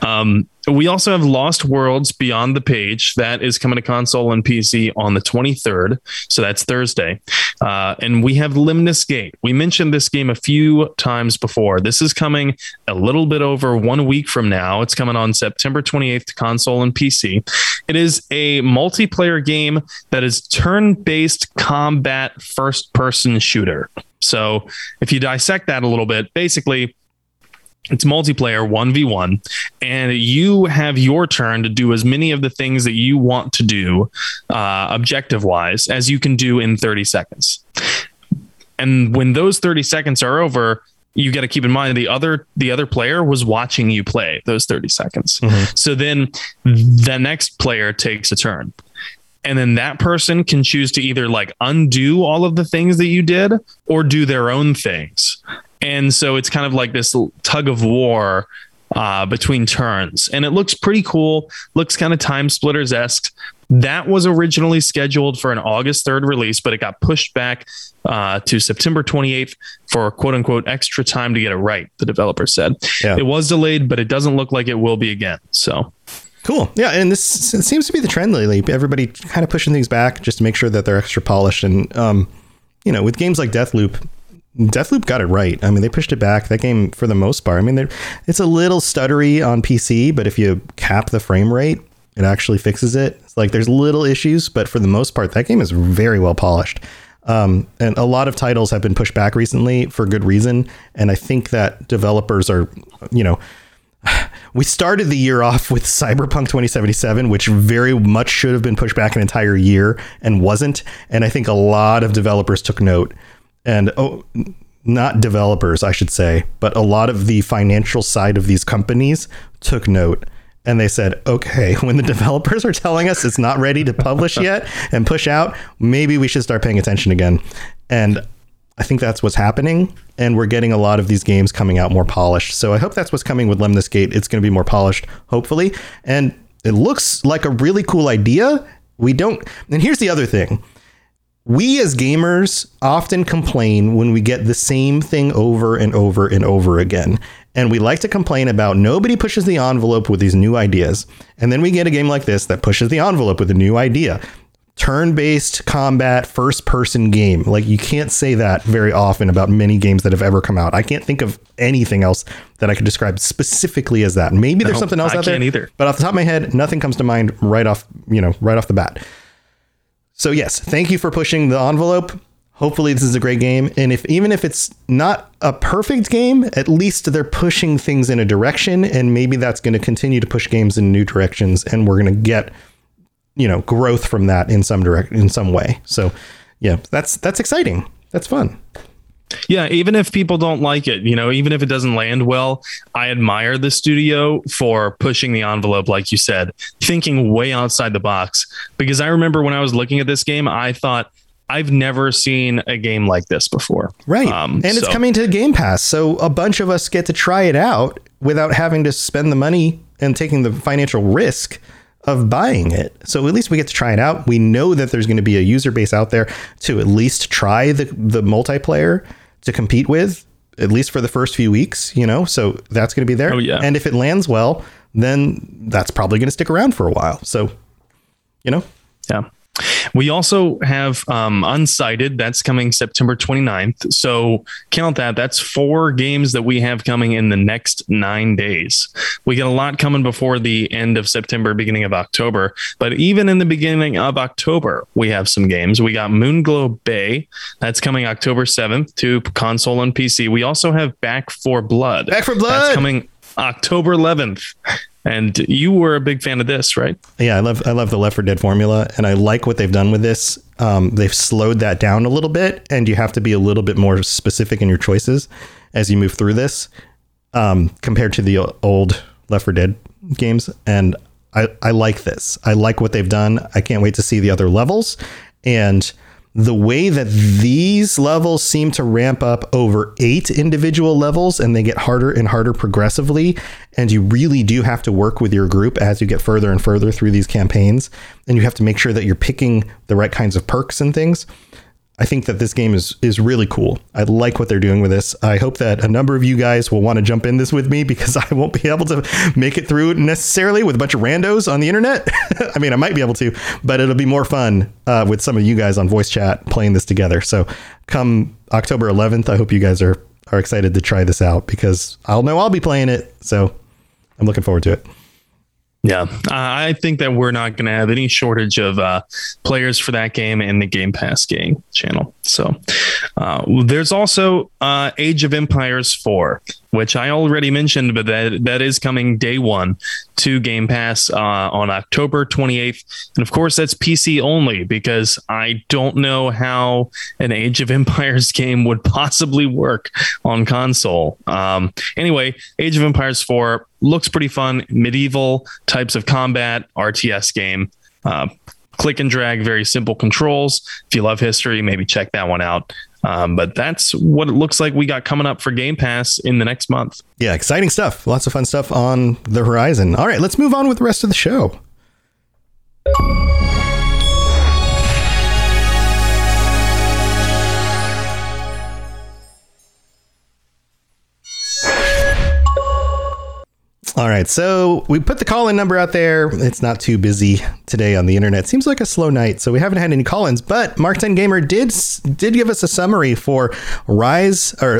We also have Lost Worlds Beyond the Page. That is coming to console and PC on the 23rd. So that's Thursday. And we have Lemnis Gate. We mentioned this game a few times before. This is coming a little bit over 1 week from now. It's coming on September 28th to console and PC. It is a multiplayer game that is turn-based combat first-person shooter. So if you dissect that a little bit, basically it's multiplayer 1v1, and you have your turn to do as many of the things that you want to do objective wise as you can do in 30 seconds. And when those 30 seconds are over, you got to keep in mind the other player was watching you play those 30 seconds. So then the next player takes a turn. And then that person can choose to either undo all of the things that you did or do their own things. And so it's kind of like this tug of war between turns. And it looks pretty cool. Looks kind of Time Splitters-esque. That was originally scheduled for an August 3rd release, but it got pushed back to September 28th for quote unquote extra time to get it right, the developer said. Yeah. It was delayed, but it doesn't look like it will be again. So cool. Yeah. And this seems to be the trend lately. Everybody kind of pushing things back just to make sure that they're extra polished. And, with games like Deathloop got it right. I mean, they pushed it back. That game, for the most part, I mean, it's a little stuttery on PC, but if you cap the frame rate, it actually fixes it. It's like there's little issues, but for the most part, that game is very well polished. And a lot of titles have been pushed back recently for good reason. And I think that developers are, we started the year off with Cyberpunk 2077, which very much should have been pushed back an entire year and wasn't. And I think a lot of developers took note. And not developers, I should say, but a lot of the financial side of these companies took note. And they said, okay, when the developers are telling us it's not ready to publish yet and push out, maybe we should start paying attention again. And I think that's what's happening. And we're getting a lot of these games coming out more polished. So I hope that's what's coming with Lemnis Gate. It's going to be more polished, hopefully. And it looks like a really cool idea. And here's the other thing. We as gamers often complain when we get the same thing over and over and over again. And we like to complain about nobody pushes the envelope with these new ideas. And then we get a game like this that pushes the envelope with a new idea. Turn-based combat first-person game. Like, you can't say that very often about many games that have ever come out. I can't think of anything else that I could describe specifically as that. Maybe there's something else out there. Either. But off the top of my head, nothing comes to mind right off the bat. So yes, thank you for pushing the envelope. Hopefully this is a great game. And even if it's not a perfect game, at least they're pushing things in a direction, and maybe that's going to continue to push games in new directions, and we're going to get, growth from that in some way. So yeah, that's exciting. That's fun. Yeah, even if people don't like it, even if it doesn't land well, I admire the studio for pushing the envelope, like you said, thinking way outside the box. Because I remember when I was looking at this game, I thought, I've never seen a game like this before. Right. And it's coming to Game Pass. So a bunch of us get to try it out without having to spend the money and taking the financial risk of buying it. So at least we get to try it out. We know that there's going to be a user base out there to at least try the multiplayer to compete with, at least for the first few weeks, so that's going to be there. Oh, yeah. And if it lands well, then that's probably going to stick around for a while. So, Yeah. We also have Unsighted. That's coming September 29th. So count that. That's 4 games that we have coming in the next 9 days. We get a lot coming before the end of September, beginning of October. But even in the beginning of October, we have some games. We got Moonglow Bay. That's coming October 7th to console and PC. We also have Back 4 Blood. Back 4 Blood! That's coming October 11th. And you were a big fan of this, right? Yeah, I love the Left 4 Dead formula, and I like what they've done with this. They've slowed that down a little bit, and you have to be a little bit more specific in your choices as you move through this, compared to the old Left 4 Dead games. And I like this. I like what they've done. I can't wait to see the other levels. And the way that these levels seem to ramp up over 8 individual levels, and they get harder and harder progressively. And you really do have to work with your group as you get further and further through these campaigns. And you have to make sure that you're picking the right kinds of perks and things. I think that this game is really cool. I like what they're doing with this. I hope that a number of you guys will want to jump in this with me, because I won't be able to make it through necessarily with a bunch of randos on the internet. I mean, I might be able to, but it'll be more fun with some of you guys on voice chat playing this together. So come October 11th, I hope you guys are excited to try this out, because I'll be playing it. So I'm looking forward to it. Yeah, I think that we're not going to have any shortage of players for that game in the Game Pass game channel. So there's also Age of Empires 4, which I already mentioned, but that is coming day one to Game Pass on October 28th. And of course, that's PC only, because I don't know how an Age of Empires game would possibly work on console. Anyway, Age of Empires 4 looks pretty fun. Medieval types of combat, RTS game. Click and drag, very simple controls. If you love history, maybe check that one out. But that's what it looks like we got coming up for Game Pass in the next month. Yeah, exciting stuff. Lots of fun stuff on the horizon. All right, let's move on with the rest of the show. All right, so we put the call-in number out there. It's not too busy today on the internet. Seems like a slow night, so we haven't had any call-ins. But Mark 10 Gamer did give us a summary for Rise,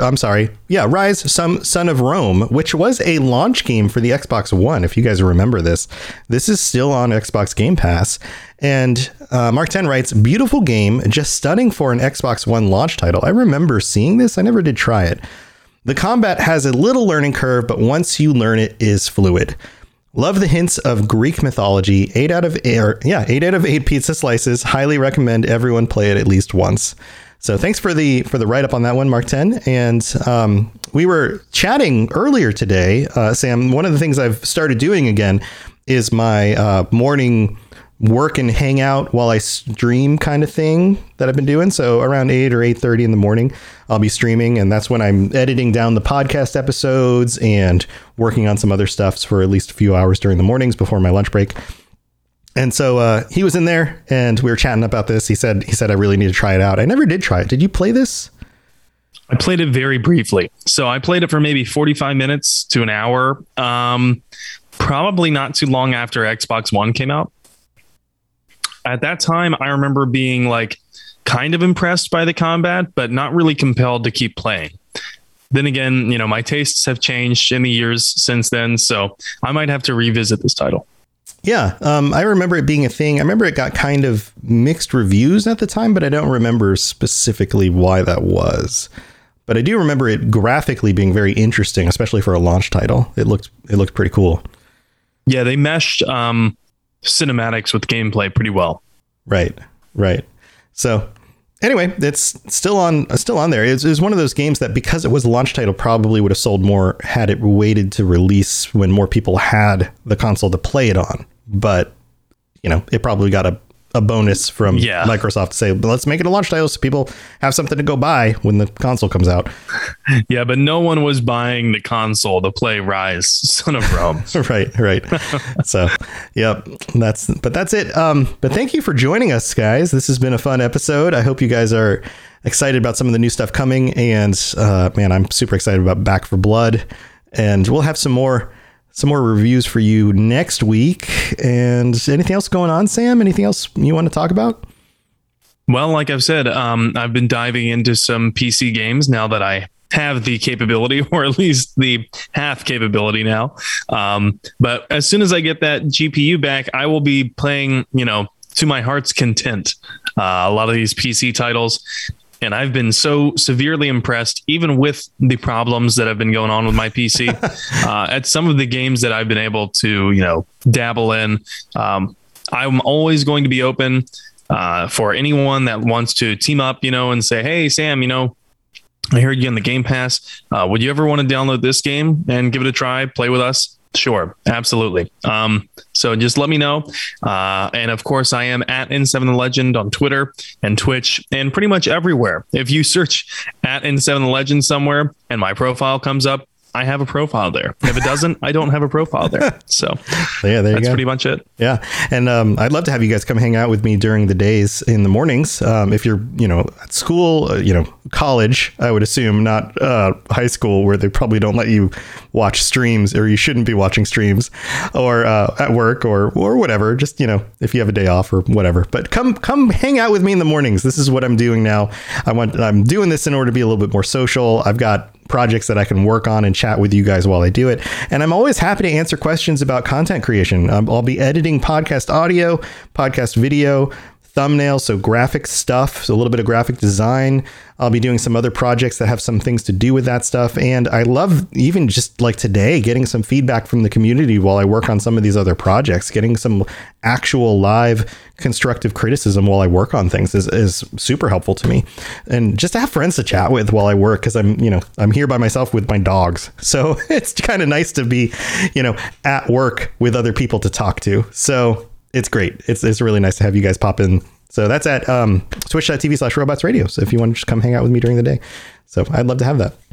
Son of Rome, which was a launch game for the Xbox One. If you guys remember this is still on Xbox Game Pass. And Mark 10 writes, beautiful game, just stunning for an Xbox One launch title. I remember seeing this. I never did try it. The combat has a little learning curve, but once you learn it is fluid. Love the hints of Greek mythology. 8 out of 8 pizza slices. Highly recommend everyone play it at least once. So thanks for the write-up on that one, Mark 10. And we were chatting earlier today, Sam. One of the things I've started doing again is my morning work and hang out while I stream kind of thing that I've been doing. So around 8 or 8:30 in the morning, I'll be streaming, and that's when I'm editing down the podcast episodes and working on some other stuff for at least a few hours during the mornings before my lunch break. And so he was in there and we were chatting about this. He said I really need to try it out. I never did try it. Did you play this? I played it very briefly. So I played it for maybe 45 minutes to an hour. Probably not too long after Xbox One came out. At that time, I remember being like kind of impressed by the combat, but not really compelled to keep playing. Then again, my tastes have changed in the years since then, so I might have to revisit this title. Yeah, I remember it being a thing. I remember it got kind of mixed reviews at the time, but I don't remember specifically why that was. But I do remember it graphically being very interesting, especially for a launch title. It looked pretty cool. Yeah, they meshed cinematics with gameplay pretty well. Right. So anyway, it's still on there. It was one of those games that, because it was a launch title, probably would have sold more had it waited to release when more people had the console to play it on. But it probably got a bonus from Microsoft to say, but let's make it a launch title so people have something to go buy when the console comes out. Yeah, but no one was buying the console to play Rise, Son of Rome. Right. So, yep, that's it. But thank you for joining us, guys. This has been a fun episode. I hope you guys are excited about some of the new stuff coming. And man, I'm super excited about Back 4 Blood. And we'll have some more reviews for you next week. And anything else going on, Sam? Anything else you want to talk about? Well, like I've said, I've been diving into some PC games now that I have the capability, or at least the half capability now. But as soon as I get that GPU back, I will be playing, to my heart's content, a lot of these PC titles. And I've been so severely impressed, even with the problems that have been going on with my PC, at some of the games that I've been able to, dabble in. I'm always going to be open for anyone that wants to team up, and say, hey, Sam, I heard you in the Game Pass. Would you ever want to download this game and give it a try, play with us? Sure, absolutely. So just let me know. And of course, I am at N7TheLegend on Twitter and Twitch and pretty much everywhere. If you search at N7TheLegend somewhere and my profile comes up, I have a profile there. If it doesn't, I don't have a profile there. So yeah, that's pretty much it. Yeah. And I'd love to have you guys come hang out with me during the days in the mornings. If you're, at school, college, I would assume, not high school, where they probably don't let you watch streams, or you shouldn't be watching streams, or at work or whatever. Just, if you have a day off or whatever. But come hang out with me in the mornings. This is what I'm doing now. I'm doing this in order to be a little bit more social. I've got projects that I can work on and chat with you guys while I do it. And I'm always happy to answer questions about content creation. I'll be editing podcast audio, podcast video, thumbnails, so graphic stuff, so a little bit of graphic design. I'll be doing some other projects that have some things to do with that stuff. And I love, even just like today, getting some feedback from the community while I work on some of these other projects. Getting some actual live constructive criticism while I work on things is super helpful to me. And just to have friends to chat with while I work, because I'm here by myself with my dogs. So it's kind of nice to be, at work with other people to talk to. So it's great. It's really nice to have you guys pop in. So that's at twitch.tv/robotsradio. So if you want to just come hang out with me during the day. So I'd love to have that.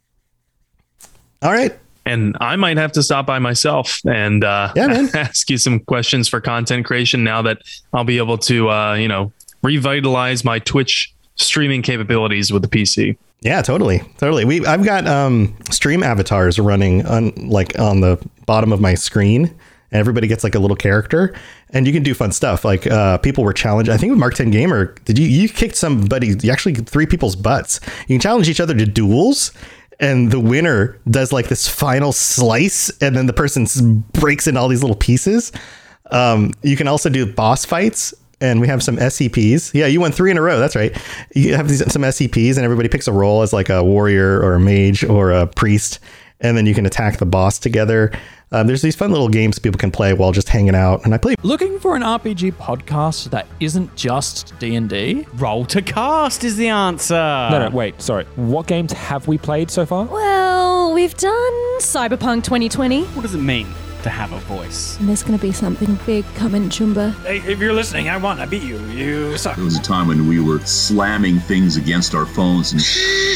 All right. And I might have to stop by myself and ask you some questions for content creation now that I'll be able to, revitalize my Twitch streaming capabilities with the PC. Yeah, totally. I've got stream avatars running on the bottom of my screen. And everybody gets like a little character, and you can do fun stuff. Like people were challenged. I think with Mark 10 Gamer, you kicked somebody, you actually 3 people's butts. You can challenge each other to duels, and the winner does like this final slice, and then the person breaks into all these little pieces. You can also do boss fights, and we have some SCPs. Yeah, you won 3 in a row. That's right. You have some SCPs, and everybody picks a role as like a warrior or a mage or a priest, and then you can attack the boss together. There's these fun little games people can play while just hanging out, and I play. Looking for an RPG podcast that isn't just D&D? Roll to Cast is the answer. No, wait, sorry. What games have we played so far? Well, we've done Cyberpunk 2020. What does it mean to have a voice? And there's going to be something big coming, Chumba. Hey, if you're listening, I won. I beat you. You suck. There was a time when we were slamming things against our phones and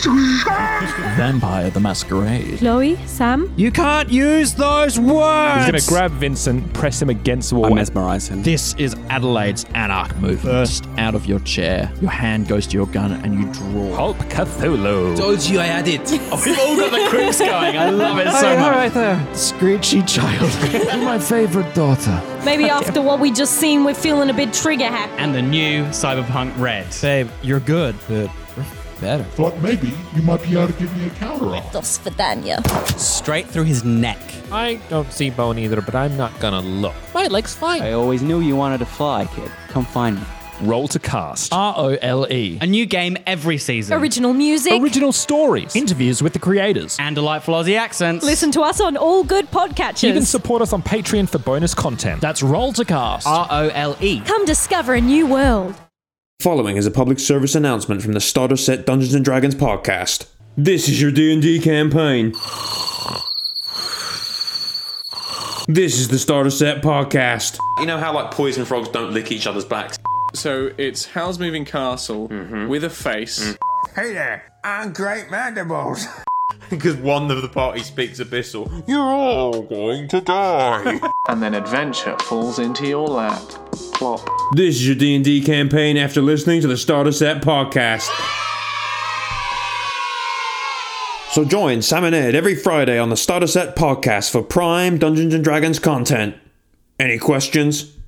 Vampire the Masquerade. Chloe, Sam? You can't use those words! He's going to grab Vincent, press him against the wall. I mesmerize him. This is Adelaide's Anarch move. Burst out of your chair. Your hand goes to your gun and you draw. Hulk Cthulhu. Told you I had it. Oh, we've all got the quips going. I love it so much. Right there. Screechy child. You're my favorite daughter. Maybe after what we just seen, we're feeling a bit trigger happy. And the new Cyberpunk Red. Babe, you're good, but we're better. Thought maybe you might be able to give me a counter offer. Dos Vidania. Straight through his neck. I don't see bone either, but I'm not gonna look. My leg's fine. I always knew you wanted to fly, kid. Come find me. Roll to Cast. ROLE. A new game every season. Original music. Original stories. Interviews with the creators. And delightful Aussie accents. Listen to us on all good podcatchers. You can support us on Patreon for bonus content. That's Roll to Cast. ROLE. Come discover a new world. Following is a public service announcement from the Starter Set Dungeons & Dragons podcast. This is your D&D campaign. This is the Starter Set podcast. You know how like poison frogs don't lick each other's backs? So it's Howl's Moving Castle with a face. Hey there, I'm Great Mandibles. Because one of the party speaks Abyssal. You're all going to die. And then adventure falls into your lap. Plop. This is your D&D campaign after listening to the Starter Set podcast. So join Sam and Ed every Friday on the Starter Set podcast for prime Dungeons & Dragons content. Any questions?